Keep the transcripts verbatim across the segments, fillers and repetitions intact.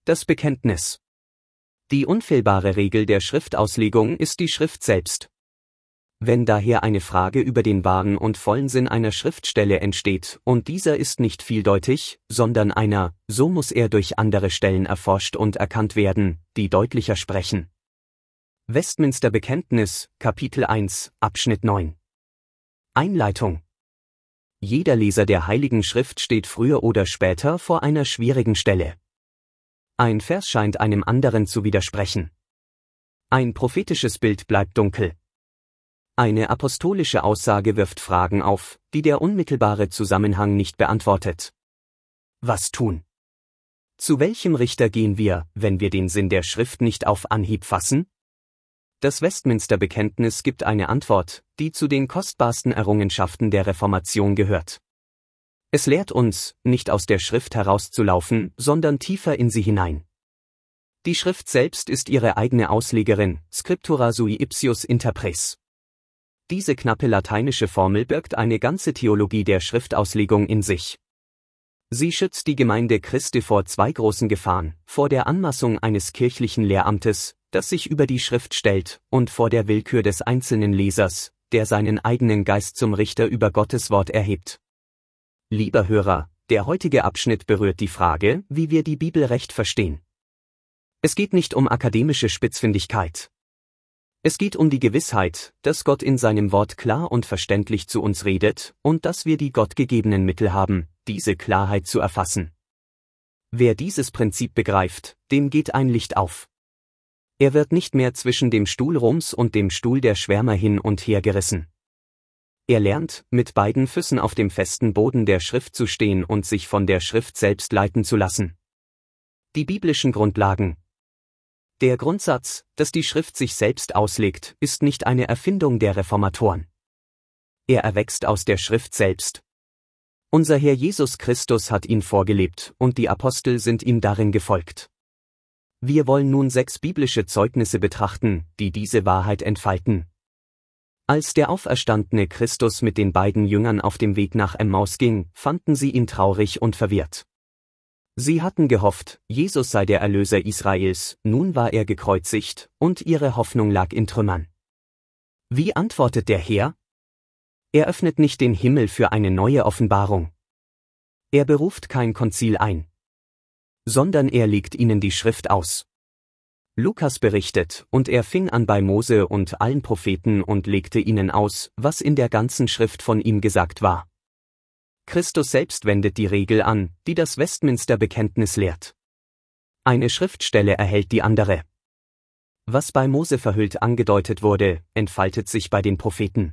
Das Bekenntnis. Die unfehlbare Regel der Schriftauslegung ist die Schrift selbst. Wenn daher eine Frage über den wahren und vollen Sinn einer Schriftstelle entsteht, und dieser ist nicht vieldeutig, sondern einer, so muss er durch andere Stellen erforscht und erkannt werden, die deutlicher sprechen. Westminster Bekenntnis, Kapitel eins, Abschnitt neun. Einleitung. Jeder Leser der Heiligen Schrift steht früher oder später vor einer schwierigen Stelle. Ein Vers scheint einem anderen zu widersprechen. Ein prophetisches Bild bleibt dunkel. Eine apostolische Aussage wirft Fragen auf, die der unmittelbare Zusammenhang nicht beantwortet. Was tun? Zu welchem Richter gehen wir, wenn wir den Sinn der Schrift nicht auf Anhieb fassen? Das Westminster Bekenntnis gibt eine Antwort, die zu den kostbarsten Errungenschaften der Reformation gehört. Es lehrt uns, nicht aus der Schrift herauszulaufen, sondern tiefer in sie hinein. Die Schrift selbst ist ihre eigene Auslegerin, Scriptura sui ipsius interpres. Diese knappe lateinische Formel birgt eine ganze Theologie der Schriftauslegung in sich. Sie schützt die Gemeinde Christi vor zwei großen Gefahren, vor der Anmaßung eines kirchlichen Lehramtes, das sich über die Schrift stellt, und vor der Willkür des einzelnen Lesers, der seinen eigenen Geist zum Richter über Gottes Wort erhebt. Lieber Hörer, der heutige Abschnitt berührt die Frage, wie wir die Bibel recht verstehen. Es geht nicht um akademische Spitzfindigkeit. Es geht um die Gewissheit, dass Gott in seinem Wort klar und verständlich zu uns redet und dass wir die gottgegebenen Mittel haben, diese Klarheit zu erfassen. Wer dieses Prinzip begreift, dem geht ein Licht auf. Er wird nicht mehr zwischen dem Stuhl Roms und dem Stuhl der Schwärmer hin und her gerissen. Er lernt, mit beiden Füßen auf dem festen Boden der Schrift zu stehen und sich von der Schrift selbst leiten zu lassen. Die biblischen Grundlagen. Der Grundsatz, dass die Schrift sich selbst auslegt, ist nicht eine Erfindung der Reformatoren. Er erwächst aus der Schrift selbst. Unser Herr Jesus Christus hat ihn vorgelebt, und die Apostel sind ihm darin gefolgt. Wir wollen nun sechs biblische Zeugnisse betrachten, die diese Wahrheit entfalten. Als der auferstandene Christus mit den beiden Jüngern auf dem Weg nach Emmaus ging, fanden sie ihn traurig und verwirrt. Sie hatten gehofft, Jesus sei der Erlöser Israels, nun war er gekreuzigt, und ihre Hoffnung lag in Trümmern. Wie antwortet der Herr? Er öffnet nicht den Himmel für eine neue Offenbarung. Er beruft kein Konzil ein, sondern er legt ihnen die Schrift aus. Lukas berichtet, und er fing an bei Mose und allen Propheten und legte ihnen aus, was in der ganzen Schrift von ihm gesagt war. Christus selbst wendet die Regel an, die das Westminster Bekenntnis lehrt. Eine Schriftstelle erhält die andere. Was bei Mose verhüllt angedeutet wurde, entfaltet sich bei den Propheten.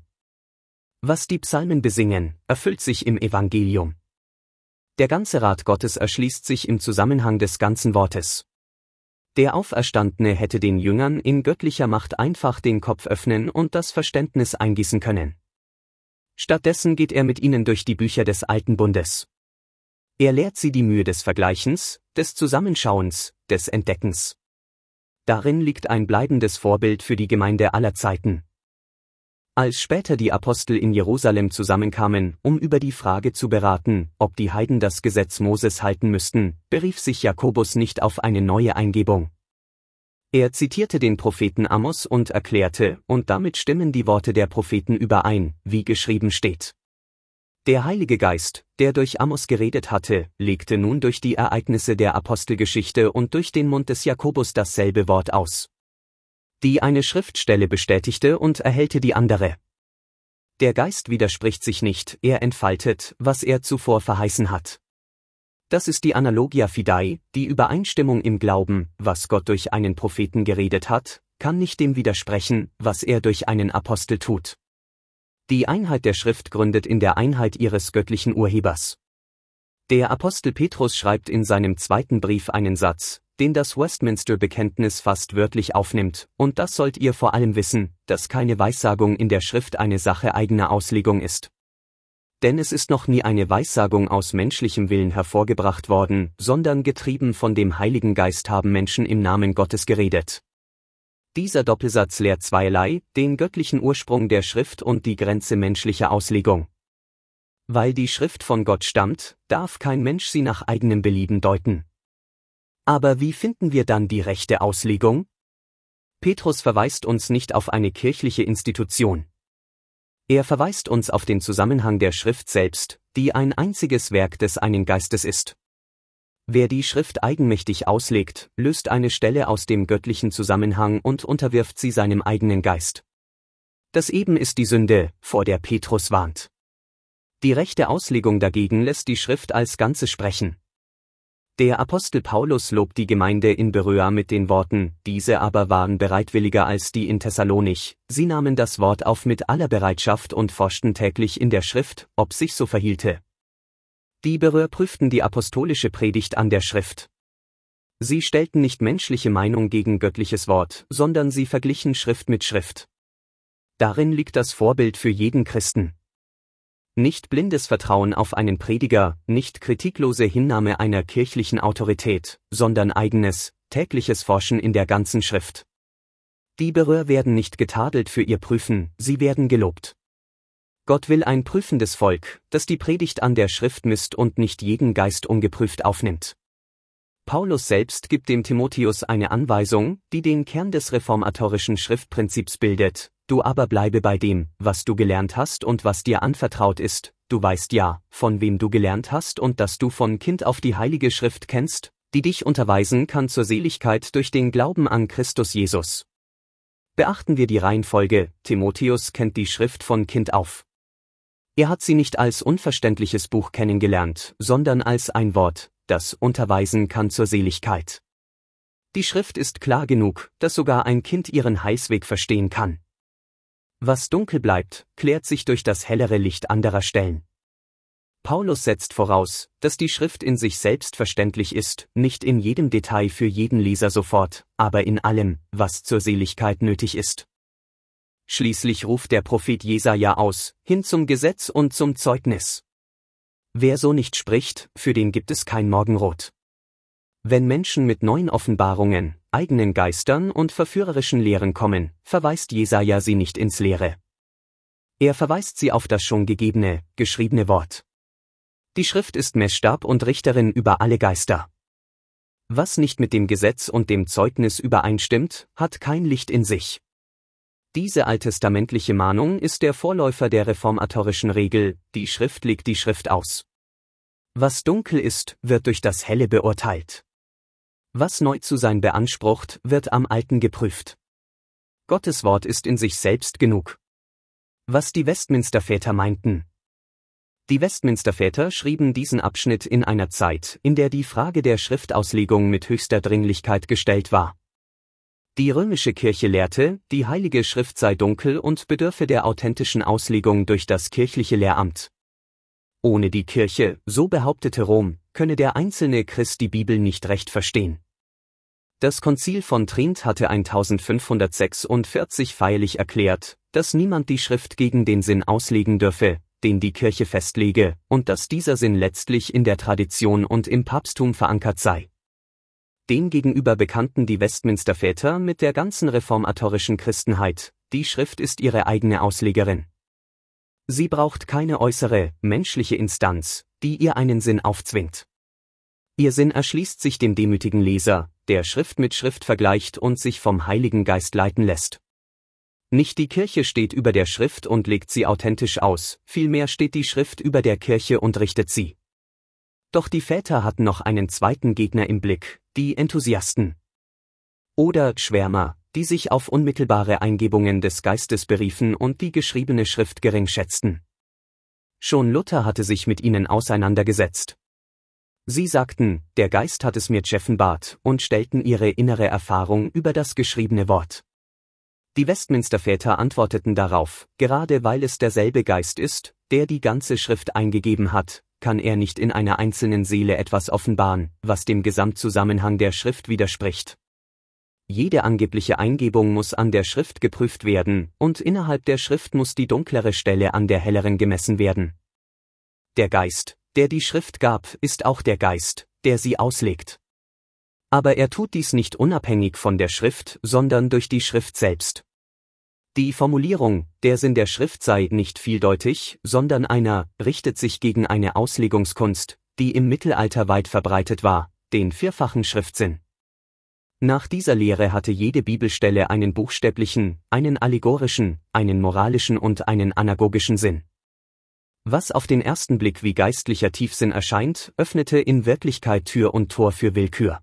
Was die Psalmen besingen, erfüllt sich im Evangelium. Der ganze Rat Gottes erschließt sich im Zusammenhang des ganzen Wortes. Der Auferstandene hätte den Jüngern in göttlicher Macht einfach den Kopf öffnen und das Verständnis eingießen können. Stattdessen geht er mit ihnen durch die Bücher des Alten Bundes. Er lehrt sie die Mühe des Vergleichens, des Zusammenschauens, des Entdeckens. Darin liegt ein bleibendes Vorbild für die Gemeinde aller Zeiten. Als später die Apostel in Jerusalem zusammenkamen, um über die Frage zu beraten, ob die Heiden das Gesetz Moses halten müssten, berief sich Jakobus nicht auf eine neue Eingebung. Er zitierte den Propheten Amos und erklärte, und damit stimmen die Worte der Propheten überein, wie geschrieben steht. Der Heilige Geist, der durch Amos geredet hatte, legte nun durch die Ereignisse der Apostelgeschichte und durch den Mund des Jakobus dasselbe Wort aus. Die eine Schriftstelle bestätigte und erhellte die andere. Der Geist widerspricht sich nicht, er entfaltet, was er zuvor verheißen hat. Das ist die Analogia Fidei, die Übereinstimmung im Glauben, was Gott durch einen Propheten geredet hat, kann nicht dem widersprechen, was er durch einen Apostel tut. Die Einheit der Schrift gründet in der Einheit ihres göttlichen Urhebers. Der Apostel Petrus schreibt in seinem zweiten Brief einen Satz, den das Westminster Bekenntnis fast wörtlich aufnimmt, und das sollt ihr vor allem wissen, dass keine Weissagung in der Schrift eine Sache eigener Auslegung ist. Denn es ist noch nie eine Weissagung aus menschlichem Willen hervorgebracht worden, sondern getrieben von dem Heiligen Geist haben Menschen im Namen Gottes geredet. Dieser Doppelsatz lehrt zweierlei, den göttlichen Ursprung der Schrift und die Grenze menschlicher Auslegung. Weil die Schrift von Gott stammt, darf kein Mensch sie nach eigenem Belieben deuten. Aber wie finden wir dann die rechte Auslegung? Petrus verweist uns nicht auf eine kirchliche Institution. Er verweist uns auf den Zusammenhang der Schrift selbst, die ein einziges Werk des einen Geistes ist. Wer die Schrift eigenmächtig auslegt, löst eine Stelle aus dem göttlichen Zusammenhang und unterwirft sie seinem eigenen Geist. Das eben ist die Sünde, vor der Petrus warnt. Die rechte Auslegung dagegen lässt die Schrift als Ganzes sprechen. Der Apostel Paulus lobt die Gemeinde in Beröa mit den Worten: Diese aber waren bereitwilliger als die in Thessalonich, sie nahmen das Wort auf mit aller Bereitschaft und forschten täglich in der Schrift, ob sich so verhielte. Die Beröer prüften die apostolische Predigt an der Schrift. Sie stellten nicht menschliche Meinung gegen göttliches Wort, sondern sie verglichen Schrift mit Schrift. Darin liegt das Vorbild für jeden Christen. Nicht blindes Vertrauen auf einen Prediger, nicht kritiklose Hinnahme einer kirchlichen Autorität, sondern eigenes, tägliches Forschen in der ganzen Schrift. Die Beröer werden nicht getadelt für ihr Prüfen, sie werden gelobt. Gott will ein prüfendes Volk, das die Predigt an der Schrift misst und nicht jeden Geist ungeprüft aufnimmt. Paulus selbst gibt dem Timotheus eine Anweisung, die den Kern des reformatorischen Schriftprinzips bildet: Du aber bleibe bei dem, was du gelernt hast und was dir anvertraut ist, du weißt ja, von wem du gelernt hast und dass du von Kind auf die Heilige Schrift kennst, die dich unterweisen kann zur Seligkeit durch den Glauben an Christus Jesus. Beachten wir die Reihenfolge: Timotheus kennt die Schrift von Kind auf. Er hat sie nicht als unverständliches Buch kennengelernt, sondern als ein Wort, das unterweisen kann zur Seligkeit. Die Schrift ist klar genug, dass sogar ein Kind ihren Heilsweg verstehen kann. Was dunkel bleibt, klärt sich durch das hellere Licht anderer Stellen. Paulus setzt voraus, dass die Schrift in sich selbst verständlich ist, nicht in jedem Detail für jeden Leser sofort, aber in allem, was zur Seligkeit nötig ist. Schließlich ruft der Prophet Jesaja aus: Hin zum Gesetz und zum Zeugnis. Wer so nicht spricht, für den gibt es kein Morgenrot. Wenn Menschen mit neuen Offenbarungen, eigenen Geistern und verführerischen Lehren kommen, verweist Jesaja sie nicht ins Leere. Er verweist sie auf das schon gegebene, geschriebene Wort. Die Schrift ist Messstab und Richterin über alle Geister. Was nicht mit dem Gesetz und dem Zeugnis übereinstimmt, hat kein Licht in sich. Diese alttestamentliche Mahnung ist der Vorläufer der reformatorischen Regel: Die Schrift legt die Schrift aus. Was dunkel ist, wird durch das Helle beurteilt. Was neu zu sein beansprucht, wird am Alten geprüft. Gottes Wort ist in sich selbst genug. Was die Westminster-Väter meinten. Die Westminster-Väter schrieben diesen Abschnitt in einer Zeit, in der die Frage der Schriftauslegung mit höchster Dringlichkeit gestellt war. Die römische Kirche lehrte, die Heilige Schrift sei dunkel und bedürfe der authentischen Auslegung durch das kirchliche Lehramt. Ohne die Kirche, so behauptete Rom, könne der einzelne Christ die Bibel nicht recht verstehen. Das Konzil von Trient hatte eintausendfünfhundertsechsundvierzig feierlich erklärt, dass niemand die Schrift gegen den Sinn auslegen dürfe, den die Kirche festlege, und dass dieser Sinn letztlich in der Tradition und im Papsttum verankert sei. Demgegenüber bekannten die Westminster-Väter mit der ganzen reformatorischen Christenheit: Die Schrift ist ihre eigene Auslegerin. Sie braucht keine äußere, menschliche Instanz, die ihr einen Sinn aufzwingt. Ihr Sinn erschließt sich dem demütigen Leser, der Schrift mit Schrift vergleicht und sich vom Heiligen Geist leiten lässt. Nicht die Kirche steht über der Schrift und legt sie authentisch aus, vielmehr steht die Schrift über der Kirche und richtet sie. Doch die Väter hatten noch einen zweiten Gegner im Blick: die Enthusiasten. Oder Schwärmer, die sich auf unmittelbare Eingebungen des Geistes beriefen und die geschriebene Schrift gering schätzten. Schon Luther hatte sich mit ihnen auseinandergesetzt. Sie sagten: Der Geist hat es mir geoffenbart, und stellten ihre innere Erfahrung über das geschriebene Wort. Die Westminster-Väter antworteten darauf: Gerade weil es derselbe Geist ist, der die ganze Schrift eingegeben hat, kann er nicht in einer einzelnen Seele etwas offenbaren, was dem Gesamtzusammenhang der Schrift widerspricht. Jede angebliche Eingebung muss an der Schrift geprüft werden, und innerhalb der Schrift muss die dunklere Stelle an der helleren gemessen werden. Der Geist, der die Schrift gab, ist auch der Geist, der sie auslegt. Aber er tut dies nicht unabhängig von der Schrift, sondern durch die Schrift selbst. Die Formulierung, der Sinn der Schrift sei nicht vieldeutig, sondern einer, richtet sich gegen eine Auslegungskunst, die im Mittelalter weit verbreitet war, den vierfachen Schriftsinn. Nach dieser Lehre hatte jede Bibelstelle einen buchstäblichen, einen allegorischen, einen moralischen und einen anagogischen Sinn. Was auf den ersten Blick wie geistlicher Tiefsinn erscheint, öffnete in Wirklichkeit Tür und Tor für Willkür.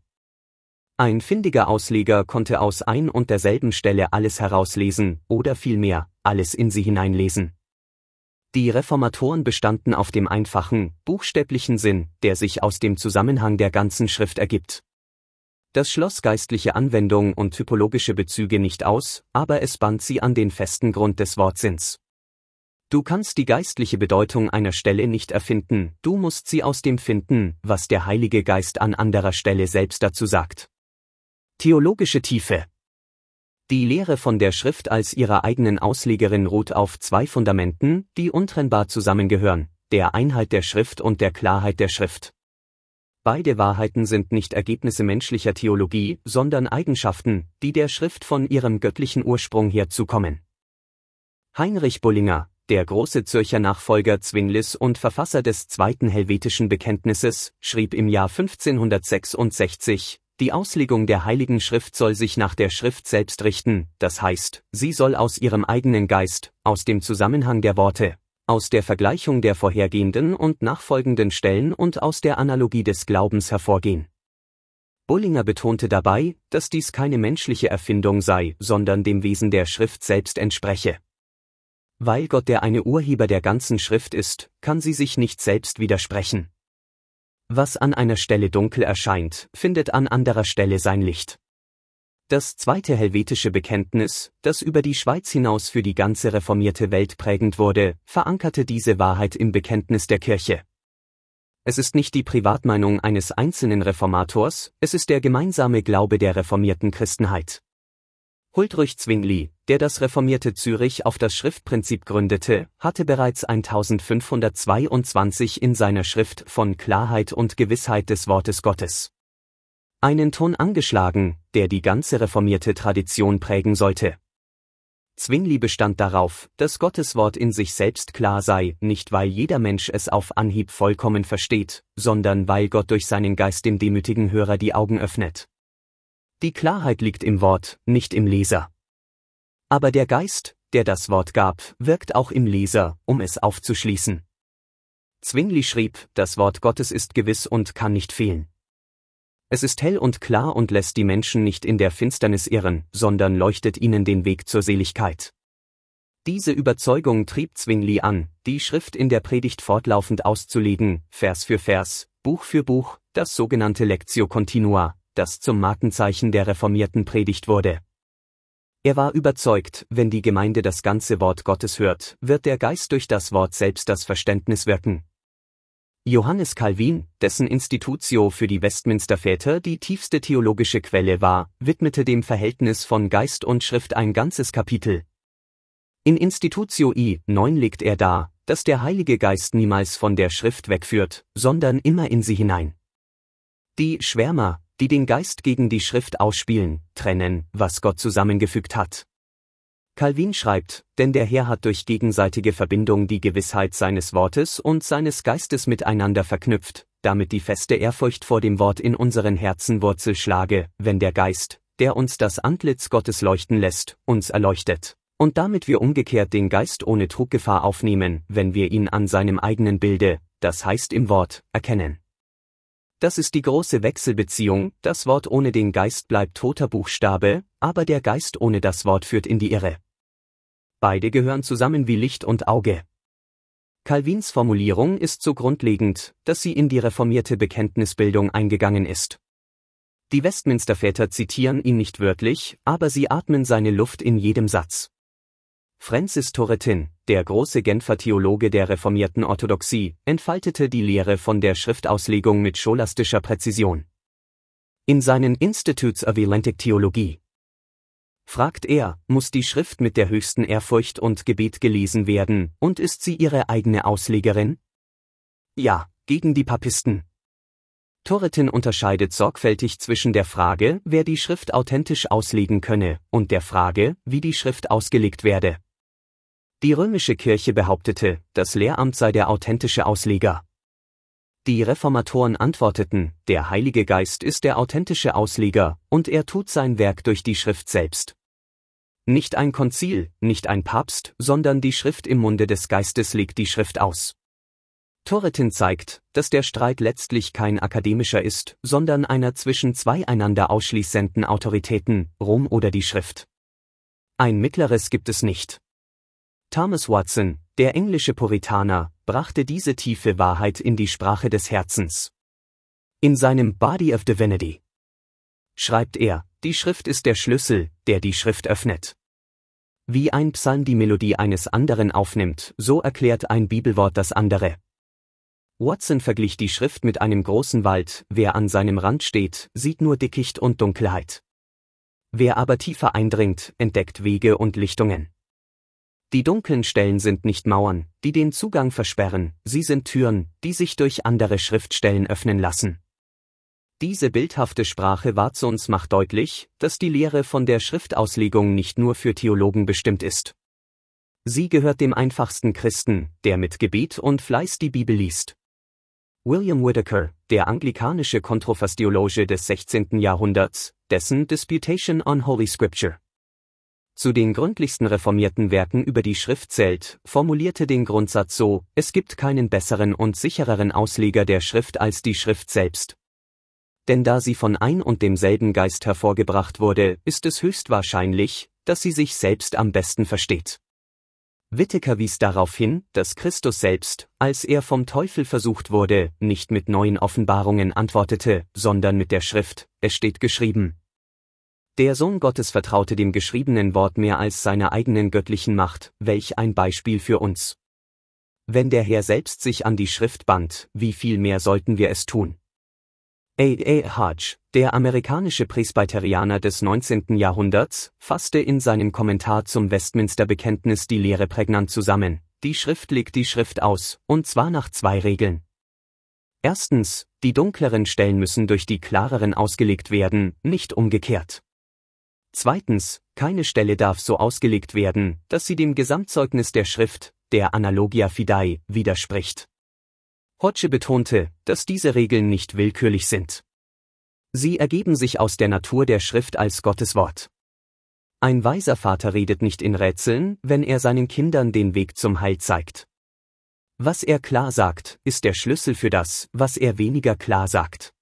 Ein findiger Ausleger konnte aus ein und derselben Stelle alles herauslesen, oder vielmehr, alles in sie hineinlesen. Die Reformatoren bestanden auf dem einfachen, buchstäblichen Sinn, der sich aus dem Zusammenhang der ganzen Schrift ergibt. Das schloss geistliche Anwendung und typologische Bezüge nicht aus, aber es band sie an den festen Grund des Wortsinns. Du kannst die geistliche Bedeutung einer Stelle nicht erfinden, du musst sie aus dem finden, was der Heilige Geist an anderer Stelle selbst dazu sagt. Theologische Tiefe. Die Lehre von der Schrift als ihrer eigenen Auslegerin ruht auf zwei Fundamenten, die untrennbar zusammengehören, der Einheit der Schrift und der Klarheit der Schrift. Beide Wahrheiten sind nicht Ergebnisse menschlicher Theologie, sondern Eigenschaften, die der Schrift von ihrem göttlichen Ursprung her zukommen. Heinrich Bullinger, der große Zürcher Nachfolger Zwinglis und Verfasser des zweiten helvetischen Bekenntnisses, schrieb im Jahr fünfzehnhundertsechsundsechzig, die Auslegung der Heiligen Schrift soll sich nach der Schrift selbst richten, das heißt, sie soll aus ihrem eigenen Geist, aus dem Zusammenhang der Worte, aus der Vergleichung der vorhergehenden und nachfolgenden Stellen und aus der Analogie des Glaubens hervorgehen. Bullinger betonte dabei, dass dies keine menschliche Erfindung sei, sondern dem Wesen der Schrift selbst entspreche. Weil Gott der eine Urheber der ganzen Schrift ist, kann sie sich nicht selbst widersprechen. Was an einer Stelle dunkel erscheint, findet an anderer Stelle sein Licht. Das zweite helvetische Bekenntnis, das über die Schweiz hinaus für die ganze reformierte Welt prägend wurde, verankerte diese Wahrheit im Bekenntnis der Kirche. Es ist nicht die Privatmeinung eines einzelnen Reformators, es ist der gemeinsame Glaube der reformierten Christenheit. Huldrych Zwingli, der das reformierte Zürich auf das Schriftprinzip gründete, hatte bereits eintausendfünfhundertzweiundzwanzig in seiner Schrift von Klarheit und Gewissheit des Wortes Gottes einen Ton angeschlagen, der die ganze reformierte Tradition prägen sollte. Zwingli bestand darauf, dass Gottes Wort in sich selbst klar sei, nicht weil jeder Mensch es auf Anhieb vollkommen versteht, sondern weil Gott durch seinen Geist dem demütigen Hörer die Augen öffnet. Die Klarheit liegt im Wort, nicht im Leser. Aber der Geist, der das Wort gab, wirkt auch im Leser, um es aufzuschließen. Zwingli schrieb, das Wort Gottes ist gewiss und kann nicht fehlen. Es ist hell und klar und lässt die Menschen nicht in der Finsternis irren, sondern leuchtet ihnen den Weg zur Seligkeit. Diese Überzeugung trieb Zwingli an, die Schrift in der Predigt fortlaufend auszulegen, Vers für Vers, Buch für Buch, das sogenannte Lectio Continua, das zum Markenzeichen der reformierten Predigt wurde. Er war überzeugt, wenn die Gemeinde das ganze Wort Gottes hört, wird der Geist durch das Wort selbst das Verständnis wirken. Johannes Calvin, dessen Institutio für die Westminster-Väter die tiefste theologische Quelle war, widmete dem Verhältnis von Geist und Schrift ein ganzes Kapitel. In Institutio I neun legt er dar, dass der Heilige Geist niemals von der Schrift wegführt, sondern immer in sie hinein. Die Schwärmer, die den Geist gegen die Schrift ausspielen, trennen, was Gott zusammengefügt hat. Calvin schreibt, denn der Herr hat durch gegenseitige Verbindung die Gewissheit seines Wortes und seines Geistes miteinander verknüpft, damit die feste Ehrfurcht vor dem Wort in unseren Herzen Wurzel schlage, wenn der Geist, der uns das Antlitz Gottes leuchten lässt, uns erleuchtet, und damit wir umgekehrt den Geist ohne Truggefahr aufnehmen, wenn wir ihn an seinem eigenen Bilde, das heißt im Wort, erkennen. Das ist die große Wechselbeziehung, das Wort ohne den Geist bleibt toter Buchstabe, aber der Geist ohne das Wort führt in die Irre. Beide gehören zusammen wie Licht und Auge. Calvins Formulierung ist so grundlegend, dass sie in die reformierte Bekenntnisbildung eingegangen ist. Die Westminster-Väter zitieren ihn nicht wörtlich, aber sie atmen seine Luft in jedem Satz. Francis Turretin, der große Genfer Theologe der reformierten Orthodoxie, entfaltete die Lehre von der Schriftauslegung mit scholastischer Präzision. In seinen Institutes of Elentic Theologie fragt er, muss die Schrift mit der höchsten Ehrfurcht und Gebet gelesen werden, und ist sie ihre eigene Auslegerin? Ja, gegen die Papisten. Turretin unterscheidet sorgfältig zwischen der Frage, wer die Schrift authentisch auslegen könne, und der Frage, wie die Schrift ausgelegt werde. Die römische Kirche behauptete, das Lehramt sei der authentische Ausleger. Die Reformatoren antworteten, der Heilige Geist ist der authentische Ausleger, und er tut sein Werk durch die Schrift selbst. Nicht ein Konzil, nicht ein Papst, sondern die Schrift im Munde des Geistes legt die Schrift aus. Turretin zeigt, dass der Streit letztlich kein akademischer ist, sondern einer zwischen zwei einander ausschließenden Autoritäten, Rom oder die Schrift. Ein mittleres gibt es nicht. Thomas Watson, der englische Puritaner, brachte diese tiefe Wahrheit in die Sprache des Herzens. In seinem Body of Divinity schreibt er, die Schrift ist der Schlüssel, der die Schrift öffnet. Wie ein Psalm die Melodie eines anderen aufnimmt, so erklärt ein Bibelwort das andere. Watson verglich die Schrift mit einem großen Wald, wer an seinem Rand steht, sieht nur Dickicht und Dunkelheit. Wer aber tiefer eindringt, entdeckt Wege und Lichtungen. Die dunklen Stellen sind nicht Mauern, die den Zugang versperren, sie sind Türen, die sich durch andere Schriftstellen öffnen lassen. Diese bildhafte Sprache Watsons macht deutlich, dass die Lehre von der Schriftauslegung nicht nur für Theologen bestimmt ist. Sie gehört dem einfachsten Christen, der mit Gebet und Fleiß die Bibel liest. William Whittaker, der anglikanische Kontroverstheologe des sechzehnten Jahrhunderts, dessen Disputation on Holy Scripture zu den gründlichsten reformierten Werken über die Schrift zählt, formulierte den Grundsatz so: Es gibt keinen besseren und sichereren Ausleger der Schrift als die Schrift selbst. Denn da sie von ein und demselben Geist hervorgebracht wurde, ist es höchstwahrscheinlich, dass sie sich selbst am besten versteht. Whittaker wies darauf hin, dass Christus selbst, als er vom Teufel versucht wurde, nicht mit neuen Offenbarungen antwortete, sondern mit der Schrift: Es steht geschrieben. Der Sohn Gottes vertraute dem geschriebenen Wort mehr als seiner eigenen göttlichen Macht, welch ein Beispiel für uns. Wenn der Herr selbst sich an die Schrift band, wie viel mehr sollten wir es tun? A. A. Hodge, der amerikanische Presbyterianer des neunzehnten Jahrhunderts, fasste in seinem Kommentar zum Westminster-Bekenntnis die Lehre prägnant zusammen: Die Schrift legt die Schrift aus, und zwar nach zwei Regeln. Erstens, die dunkleren Stellen müssen durch die klareren ausgelegt werden, nicht umgekehrt. Zweitens, keine Stelle darf so ausgelegt werden, dass sie dem Gesamtzeugnis der Schrift, der Analogia Fidei, widerspricht. Hodge betonte, dass diese Regeln nicht willkürlich sind. Sie ergeben sich aus der Natur der Schrift als Gottes Wort. Ein weiser Vater redet nicht in Rätseln, wenn er seinen Kindern den Weg zum Heil zeigt. Was er klar sagt, ist der Schlüssel für das, was er weniger klar sagt.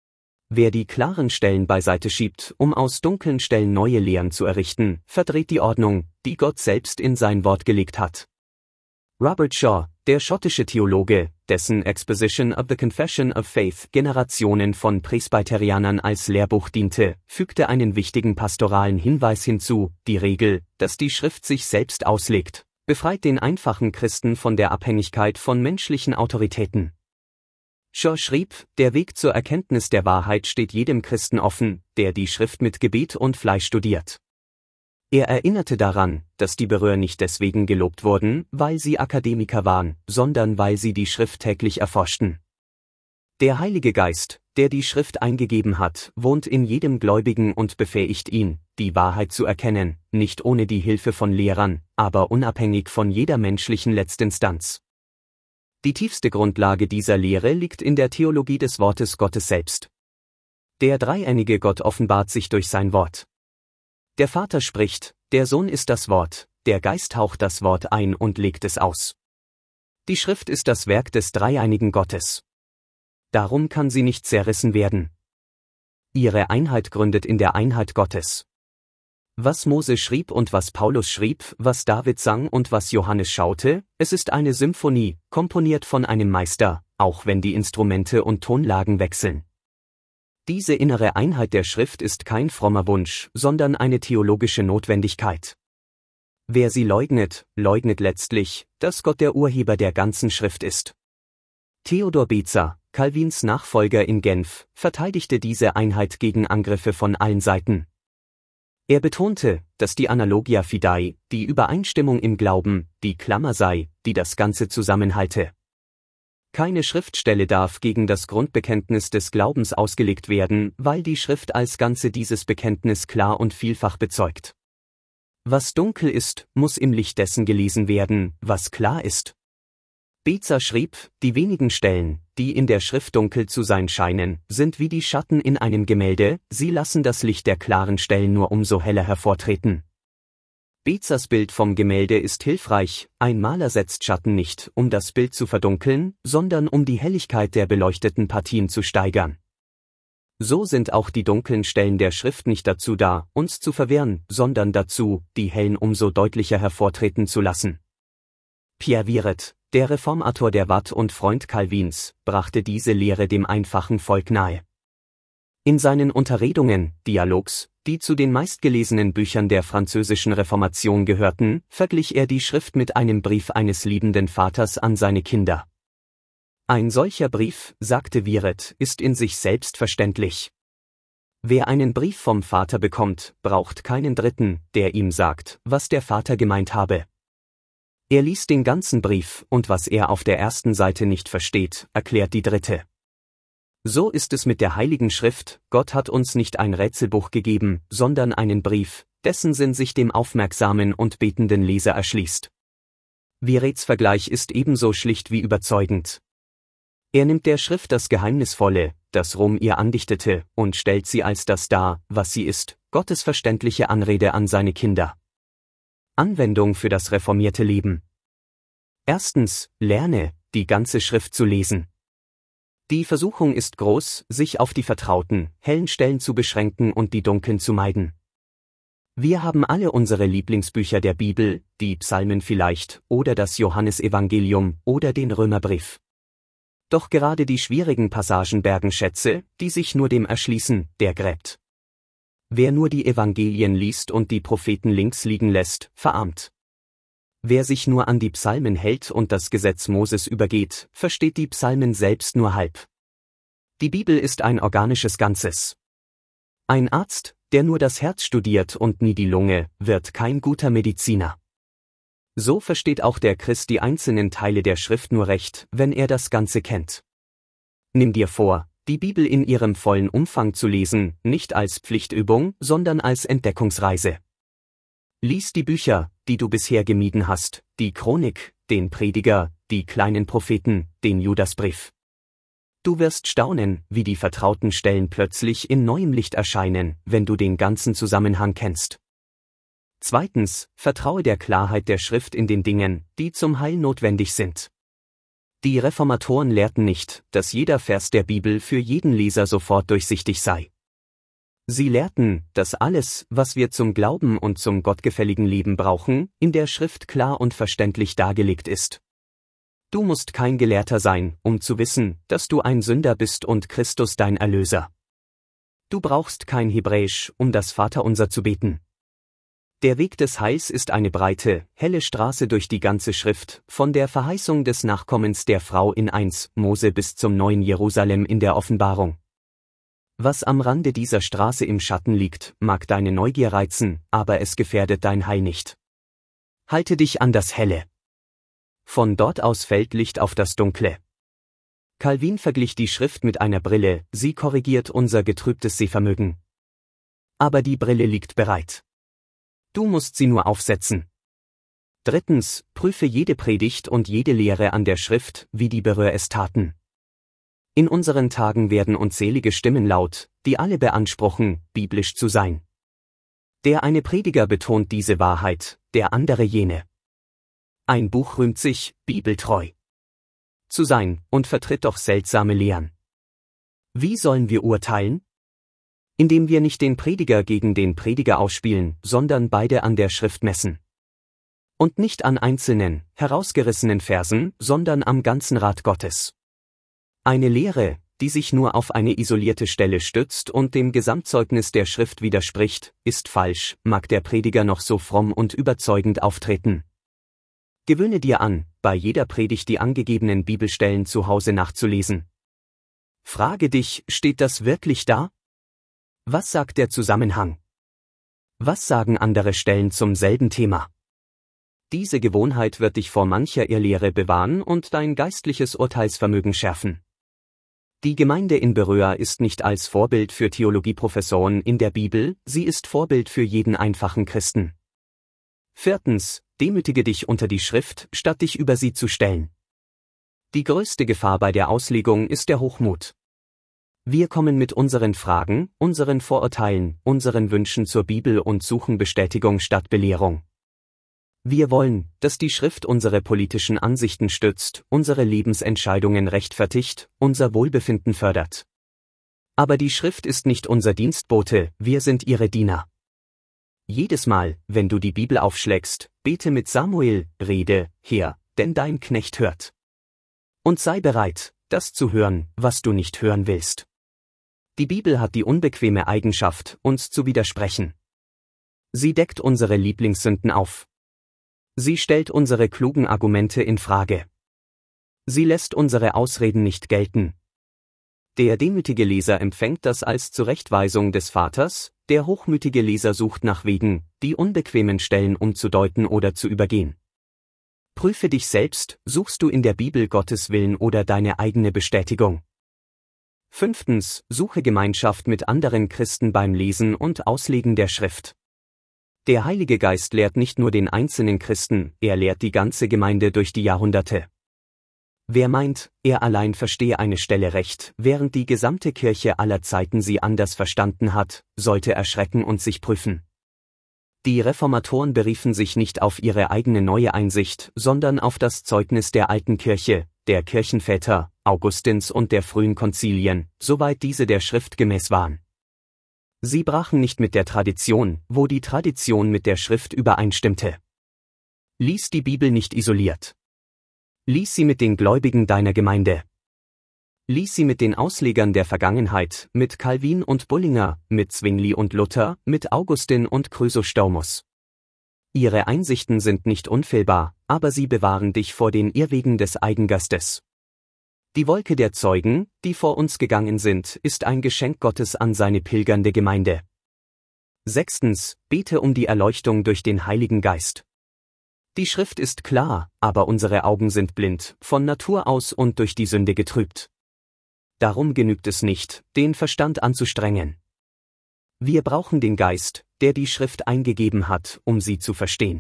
Wer die klaren Stellen beiseite schiebt, um aus dunklen Stellen neue Lehren zu errichten, verdreht die Ordnung, die Gott selbst in sein Wort gelegt hat. Robert Shaw, der schottische Theologe, dessen Exposition of the Confession of Faith Generationen von Presbyterianern als Lehrbuch diente, fügte einen wichtigen pastoralen Hinweis hinzu: Die Regel, dass die Schrift sich selbst auslegt, befreit den einfachen Christen von der Abhängigkeit von menschlichen Autoritäten. Shaw schrieb, der Weg zur Erkenntnis der Wahrheit steht jedem Christen offen, der die Schrift mit Gebet und Fleiß studiert. Er erinnerte daran, dass die Beröer nicht deswegen gelobt wurden, weil sie Akademiker waren, sondern weil sie die Schrift täglich erforschten. Der Heilige Geist, der die Schrift eingegeben hat, wohnt in jedem Gläubigen und befähigt ihn, die Wahrheit zu erkennen, nicht ohne die Hilfe von Lehrern, aber unabhängig von jeder menschlichen Letztinstanz. Die tiefste Grundlage dieser Lehre liegt in der Theologie des Wortes Gottes selbst. Der dreieinige Gott offenbart sich durch sein Wort. Der Vater spricht, der Sohn ist das Wort, der Geist haucht das Wort ein und legt es aus. Die Schrift ist das Werk des dreieinigen Gottes. Darum kann sie nicht zerrissen werden. Ihre Einheit gründet in der Einheit Gottes. Was Mose schrieb und was Paulus schrieb, was David sang und was Johannes schaute, es ist eine Symphonie, komponiert von einem Meister, auch wenn die Instrumente und Tonlagen wechseln. Diese innere Einheit der Schrift ist kein frommer Wunsch, sondern eine theologische Notwendigkeit. Wer sie leugnet, leugnet letztlich, dass Gott der Urheber der ganzen Schrift ist. Theodor Bezer, Calvins Nachfolger in Genf, verteidigte diese Einheit gegen Angriffe von allen Seiten. Er betonte, dass die Analogia Fidei, die Übereinstimmung im Glauben, die Klammer sei, die das Ganze zusammenhalte. Keine Schriftstelle darf gegen das Grundbekenntnis des Glaubens ausgelegt werden, weil die Schrift als Ganze dieses Bekenntnis klar und vielfach bezeugt. Was dunkel ist, muss im Licht dessen gelesen werden, was klar ist. Bezer schrieb, die wenigen Stellen, die in der Schrift dunkel zu sein scheinen, sind wie die Schatten in einem Gemälde, sie lassen das Licht der klaren Stellen nur umso heller hervortreten. Bezers Bild vom Gemälde ist hilfreich, ein Maler setzt Schatten nicht, um das Bild zu verdunkeln, sondern um die Helligkeit der beleuchteten Partien zu steigern. So sind auch die dunklen Stellen der Schrift nicht dazu da, uns zu verwirren, sondern dazu, die hellen umso deutlicher hervortreten zu lassen. Pierre Viret, der Reformator der Watt und Freund Calvins, brachte diese Lehre dem einfachen Volk nahe. In seinen Unterredungen, Dialogs, die zu den meistgelesenen Büchern der französischen Reformation gehörten, verglich er die Schrift mit einem Brief eines liebenden Vaters an seine Kinder. Ein solcher Brief, sagte Viret, ist in sich selbst verständlich. Wer einen Brief vom Vater bekommt, braucht keinen Dritten, der ihm sagt, was der Vater gemeint habe. Er liest den ganzen Brief, und was er auf der ersten Seite nicht versteht, erklärt die dritte. So ist es mit der Heiligen Schrift, Gott hat uns nicht ein Rätselbuch gegeben, sondern einen Brief, dessen Sinn sich dem aufmerksamen und betenden Leser erschließt. Virets Vergleich ist ebenso schlicht wie überzeugend. Er nimmt der Schrift das Geheimnisvolle, das Rom ihr andichtete, und stellt sie als das dar, was sie ist, Gottes verständliche Anrede an seine Kinder. Anwendung für das reformierte Leben. Erstens, lerne, die ganze Schrift zu lesen. Die Versuchung ist groß, sich auf die vertrauten, hellen Stellen zu beschränken und die dunklen zu meiden. Wir haben alle unsere Lieblingsbücher der Bibel, die Psalmen vielleicht, oder das Johannesevangelium, oder den Römerbrief. Doch gerade die schwierigen Passagen bergen Schätze, die sich nur dem erschließen, der gräbt. Wer nur die Evangelien liest und die Propheten links liegen lässt, verarmt. Wer sich nur an die Psalmen hält und das Gesetz Moses übergeht, versteht die Psalmen selbst nur halb. Die Bibel ist ein organisches Ganzes. Ein Arzt, der nur das Herz studiert und nie die Lunge, wird kein guter Mediziner. So versteht auch der Christ die einzelnen Teile der Schrift nur recht, wenn er das Ganze kennt. Nimm dir vor, die Bibel in ihrem vollen Umfang zu lesen, nicht als Pflichtübung, sondern als Entdeckungsreise. Lies die Bücher, die du bisher gemieden hast, die Chronik, den Prediger, die kleinen Propheten, den Judasbrief. Du wirst staunen, wie die vertrauten Stellen plötzlich in neuem Licht erscheinen, wenn du den ganzen Zusammenhang kennst. Zweitens, vertraue der Klarheit der Schrift in den Dingen, die zum Heil notwendig sind. Die Reformatoren lehrten nicht, dass jeder Vers der Bibel für jeden Leser sofort durchsichtig sei. Sie lehrten, dass alles, was wir zum Glauben und zum gottgefälligen Leben brauchen, in der Schrift klar und verständlich dargelegt ist. Du musst kein Gelehrter sein, um zu wissen, dass du ein Sünder bist und Christus dein Erlöser. Du brauchst kein Hebräisch, um das Vaterunser zu beten. Der Weg des Heils ist eine breite, helle Straße durch die ganze Schrift, von der Verheißung des Nachkommens der Frau in eins Mose bis zum neuen Jerusalem in der Offenbarung. Was am Rande dieser Straße im Schatten liegt, mag deine Neugier reizen, aber es gefährdet dein Heil nicht. Halte dich an das Helle. Von dort aus fällt Licht auf das Dunkle. Calvin verglich die Schrift mit einer Brille, sie korrigiert unser getrübtes Sehvermögen. Aber die Brille liegt bereit. Du musst sie nur aufsetzen. Drittens, prüfe jede Predigt und jede Lehre an der Schrift, wie die Berührer es taten. In unseren Tagen werden unzählige Stimmen laut, die alle beanspruchen, biblisch zu sein. Der eine Prediger betont diese Wahrheit, der andere jene. Ein Buch rühmt sich, bibeltreu zu sein, und vertritt doch seltsame Lehren. Wie sollen wir urteilen? Indem wir nicht den Prediger gegen den Prediger ausspielen, sondern beide an der Schrift messen. Und nicht an einzelnen, herausgerissenen Versen, sondern am ganzen Rat Gottes. Eine Lehre, die sich nur auf eine isolierte Stelle stützt und dem Gesamtzeugnis der Schrift widerspricht, ist falsch, mag der Prediger noch so fromm und überzeugend auftreten. Gewöhne dir an, bei jeder Predigt die angegebenen Bibelstellen zu Hause nachzulesen. Frage dich, steht das wirklich da? Was sagt der Zusammenhang? Was sagen andere Stellen zum selben Thema? Diese Gewohnheit wird dich vor mancher Irrlehre bewahren und dein geistliches Urteilsvermögen schärfen. Die Gemeinde in Beröa ist nicht als Vorbild für Theologieprofessoren in der Bibel, sie ist Vorbild für jeden einfachen Christen. Viertens, demütige dich unter die Schrift, statt dich über sie zu stellen. Die größte Gefahr bei der Auslegung ist der Hochmut. Wir kommen mit unseren Fragen, unseren Vorurteilen, unseren Wünschen zur Bibel und suchen Bestätigung statt Belehrung. Wir wollen, dass die Schrift unsere politischen Ansichten stützt, unsere Lebensentscheidungen rechtfertigt, unser Wohlbefinden fördert. Aber die Schrift ist nicht unser Dienstbote, wir sind ihre Diener. Jedes Mal, wenn du die Bibel aufschlägst, bete mit Samuel, rede, Herr, denn dein Knecht hört. Und sei bereit, das zu hören, was du nicht hören willst. Die Bibel hat die unbequeme Eigenschaft, uns zu widersprechen. Sie deckt unsere Lieblingssünden auf. Sie stellt unsere klugen Argumente in Frage. Sie lässt unsere Ausreden nicht gelten. Der demütige Leser empfängt das als Zurechtweisung des Vaters, der hochmütige Leser sucht nach Wegen, die unbequemen Stellen umzudeuten oder zu übergehen. Prüfe dich selbst, suchst du in der Bibel Gottes Willen oder deine eigene Bestätigung? Fünftens, suche Gemeinschaft mit anderen Christen beim Lesen und Auslegen der Schrift. Der Heilige Geist lehrt nicht nur den einzelnen Christen, er lehrt die ganze Gemeinde durch die Jahrhunderte. Wer meint, er allein verstehe eine Stelle recht, während die gesamte Kirche aller Zeiten sie anders verstanden hat, sollte erschrecken und sich prüfen. Die Reformatoren beriefen sich nicht auf ihre eigene neue Einsicht, sondern auf das Zeugnis der alten Kirche, der Kirchenväter, Augustins und der frühen Konzilien, soweit diese der Schrift gemäß waren. Sie brachen nicht mit der Tradition, wo die Tradition mit der Schrift übereinstimmte. Lies die Bibel nicht isoliert. Lies sie mit den Gläubigen deiner Gemeinde. Lies sie mit den Auslegern der Vergangenheit, mit Calvin und Bullinger, mit Zwingli und Luther, mit Augustin und Chrysostomus. Ihre Einsichten sind nicht unfehlbar, aber sie bewahren dich vor den Irrwegen des Eigengeistes. Die Wolke der Zeugen, die vor uns gegangen sind, ist ein Geschenk Gottes an seine pilgernde Gemeinde. Sechstens, bete um die Erleuchtung durch den Heiligen Geist. Die Schrift ist klar, aber unsere Augen sind blind, von Natur aus und durch die Sünde getrübt. Darum genügt es nicht, den Verstand anzustrengen. Wir brauchen den Geist, der die Schrift eingegeben hat, um sie zu verstehen.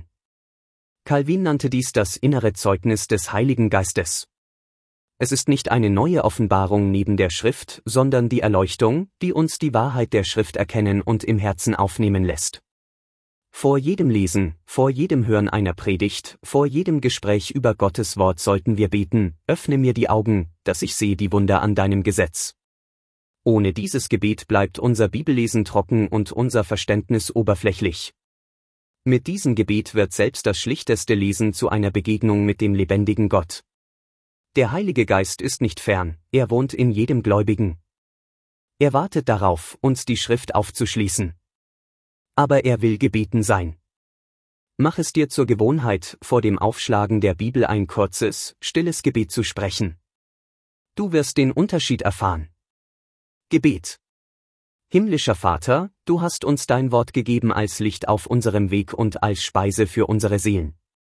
Calvin nannte dies das innere Zeugnis des Heiligen Geistes. Es ist nicht eine neue Offenbarung neben der Schrift, sondern die Erleuchtung, die uns die Wahrheit der Schrift erkennen und im Herzen aufnehmen lässt. Vor jedem Lesen, vor jedem Hören einer Predigt, vor jedem Gespräch über Gottes Wort sollten wir beten, öffne mir die Augen, dass ich sehe die Wunder an deinem Gesetz. Ohne dieses Gebet bleibt unser Bibellesen trocken und unser Verständnis oberflächlich. Mit diesem Gebet wird selbst das schlichteste Lesen zu einer Begegnung mit dem lebendigen Gott. Der Heilige Geist ist nicht fern, er wohnt in jedem Gläubigen. Er wartet darauf, uns die Schrift aufzuschließen. Aber er will gebeten sein. Mach es dir zur Gewohnheit, vor dem Aufschlagen der Bibel ein kurzes, stilles Gebet zu sprechen. Du wirst den Unterschied erfahren. Gebet. Himmlischer Vater, du hast uns dein Wort gegeben als Licht auf unserem Weg und als Speise für unsere Seelen.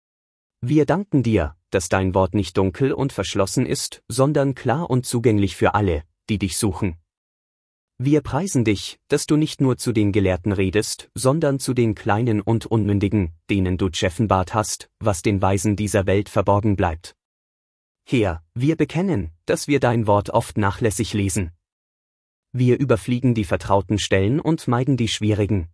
Wir danken dir, dass dein Wort nicht dunkel und verschlossen ist, sondern klar und zugänglich für alle, die dich suchen. Wir preisen dich, dass du nicht nur zu den Gelehrten redest, sondern zu den Kleinen und Unmündigen, denen du offenbart hast, was den Weisen dieser Welt verborgen bleibt. Herr, wir bekennen, dass wir dein Wort oft nachlässig lesen. Wir überfliegen die vertrauten Stellen und meiden die schwierigen.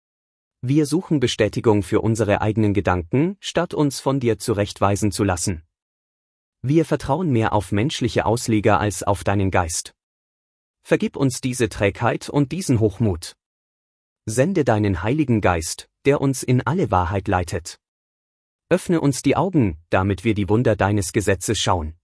Wir suchen Bestätigung für unsere eigenen Gedanken, statt uns von dir zurechtweisen zu lassen. Wir vertrauen mehr auf menschliche Ausleger als auf deinen Geist. Vergib uns diese Trägheit und diesen Hochmut. Sende deinen Heiligen Geist, der uns in alle Wahrheit leitet. Öffne uns die Augen, damit wir die Wunder deines Gesetzes schauen.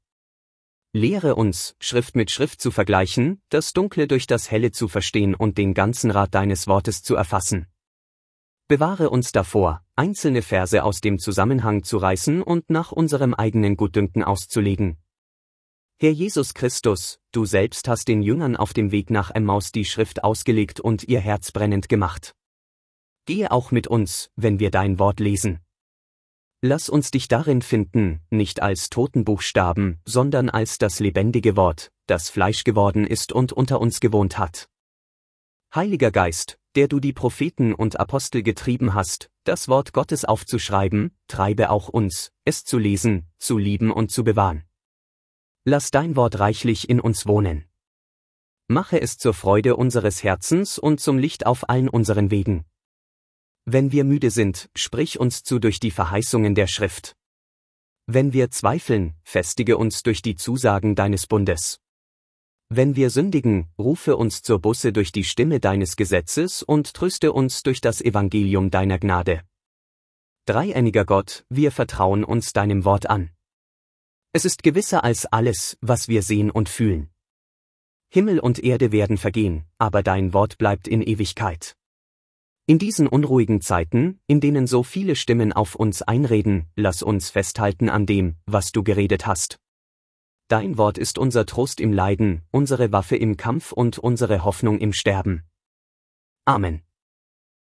Lehre uns, Schrift mit Schrift zu vergleichen, das Dunkle durch das Helle zu verstehen und den ganzen Rat deines Wortes zu erfassen. Bewahre uns davor, einzelne Verse aus dem Zusammenhang zu reißen und nach unserem eigenen Gutdünken auszulegen. Herr Jesus Christus, du selbst hast den Jüngern auf dem Weg nach Emmaus die Schrift ausgelegt und ihr Herz brennend gemacht. Gehe auch mit uns, wenn wir dein Wort lesen. Lass uns dich darin finden, nicht als Totenbuchstaben, sondern als das lebendige Wort, das Fleisch geworden ist und unter uns gewohnt hat. Heiliger Geist, der du die Propheten und Apostel getrieben hast, das Wort Gottes aufzuschreiben, treibe auch uns, es zu lesen, zu lieben und zu bewahren. Lass dein Wort reichlich in uns wohnen. Mache es zur Freude unseres Herzens und zum Licht auf allen unseren Wegen. Wenn wir müde sind, sprich uns zu durch die Verheißungen der Schrift. Wenn wir zweifeln, festige uns durch die Zusagen deines Bundes. Wenn wir sündigen, rufe uns zur Buße durch die Stimme deines Gesetzes und tröste uns durch das Evangelium deiner Gnade. Dreieiniger Gott, wir vertrauen uns deinem Wort an. Es ist gewisser als alles, was wir sehen und fühlen. Himmel und Erde werden vergehen, aber dein Wort bleibt in Ewigkeit. In diesen unruhigen Zeiten, in denen so viele Stimmen auf uns einreden, lass uns festhalten an dem, was du geredet hast. Dein Wort ist unser Trost im Leiden, unsere Waffe im Kampf und unsere Hoffnung im Sterben. Amen.